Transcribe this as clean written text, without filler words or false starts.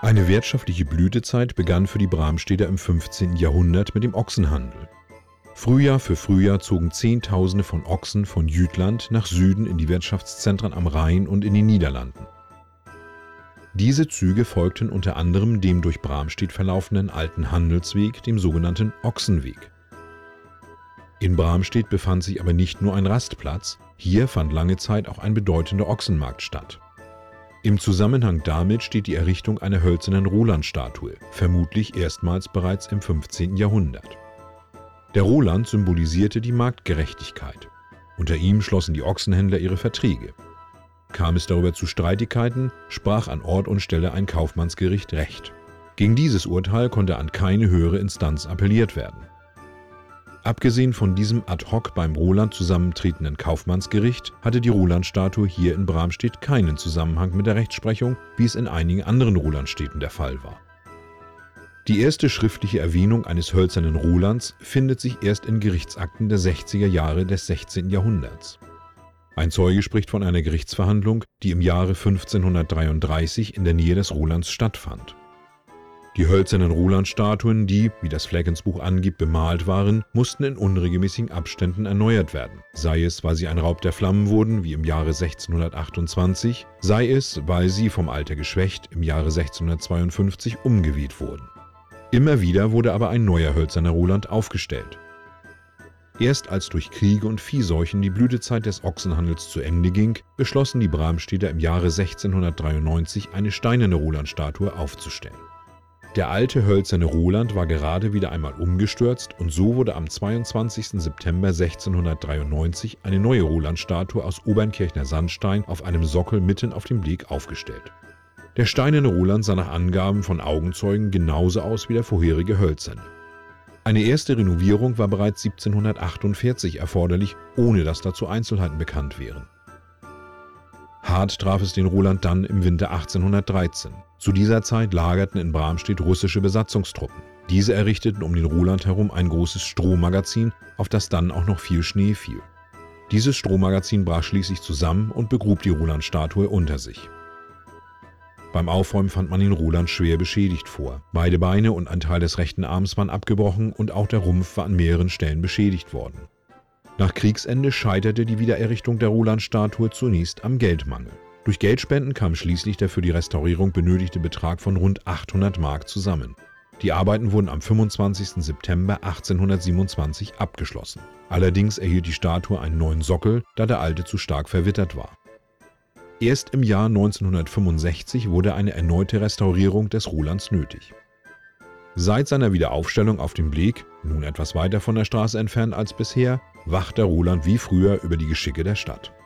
Eine wirtschaftliche Blütezeit begann für die Bramsteder im 15. Jahrhundert mit dem Ochsenhandel. Frühjahr für Frühjahr zogen Zehntausende von Ochsen von Jütland nach Süden in die Wirtschaftszentren am Rhein und in den Niederlanden. Diese Züge folgten unter anderem dem durch Bramstedt verlaufenden alten Handelsweg, dem sogenannten Ochsenweg. In Bramstedt befand sich aber nicht nur ein Rastplatz, hier fand lange Zeit auch ein bedeutender Ochsenmarkt statt. Im Zusammenhang damit steht die Errichtung einer hölzernen Roland-Statue, vermutlich erstmals bereits im 15. Jahrhundert. Der Roland symbolisierte die Marktgerechtigkeit. Unter ihm schlossen die Ochsenhändler ihre Verträge. Kam es darüber zu Streitigkeiten, sprach an Ort und Stelle ein Kaufmannsgericht Recht. Gegen dieses Urteil konnte an keine höhere Instanz appelliert werden. Abgesehen von diesem ad hoc beim Roland zusammentretenden Kaufmannsgericht hatte die Roland-Statue hier in Bramstedt keinen Zusammenhang mit der Rechtsprechung, wie es in einigen anderen Rolandstädten der Fall war. Die erste schriftliche Erwähnung eines hölzernen Rolands findet sich erst in Gerichtsakten der 60er Jahre des 16. Jahrhunderts. Ein Zeuge spricht von einer Gerichtsverhandlung, die im Jahre 1533 in der Nähe des Rolands stattfand. Die hölzernen Roland-Statuen, die, wie das Fleckensbuch angibt, bemalt waren, mussten in unregelmäßigen Abständen erneuert werden, sei es, weil sie ein Raub der Flammen wurden, wie im Jahre 1628, sei es, weil sie vom Alter geschwächt im Jahre 1652 umgeweht wurden. Immer wieder wurde aber ein neuer hölzerner Roland aufgestellt. Erst als durch Kriege und Viehseuchen die Blütezeit des Ochsenhandels zu Ende ging, beschlossen die Bramsteder im Jahre 1693 eine steinerne Roland-Statue aufzustellen. Der alte hölzerne Roland war gerade wieder einmal umgestürzt und so wurde am 22. September 1693 eine neue Roland-Statue aus Obernkirchner Sandstein auf einem Sockel mitten auf dem Beleg aufgestellt. Der steinerne Roland sah nach Angaben von Augenzeugen genauso aus wie der vorherige hölzerne. Eine erste Renovierung war bereits 1748 erforderlich, ohne dass dazu Einzelheiten bekannt wären. Hart traf es den Roland dann im Winter 1813. Zu dieser Zeit lagerten in Bramstedt russische Besatzungstruppen. Diese errichteten um den Roland herum ein großes Strohmagazin, auf das dann auch noch viel Schnee fiel. Dieses Strohmagazin brach schließlich zusammen und begrub die Roland-Statue unter sich. Beim Aufräumen fand man den Roland schwer beschädigt vor. Beide Beine und ein Teil des rechten Arms waren abgebrochen und auch der Rumpf war an mehreren Stellen beschädigt worden. Nach Kriegsende scheiterte die Wiedererrichtung der Roland-Statue zunächst am Geldmangel. Durch Geldspenden kam schließlich der für die Restaurierung benötigte Betrag von rund 800 Mark zusammen. Die Arbeiten wurden am 25. September 1827 abgeschlossen. Allerdings erhielt die Statue einen neuen Sockel, da der alte zu stark verwittert war. Erst im Jahr 1965 wurde eine erneute Restaurierung des Rolands nötig. Seit seiner Wiederaufstellung auf dem Beleg, nun etwas weiter von der Straße entfernt als bisher, wacht der Roland wie früher über die Geschicke der Stadt.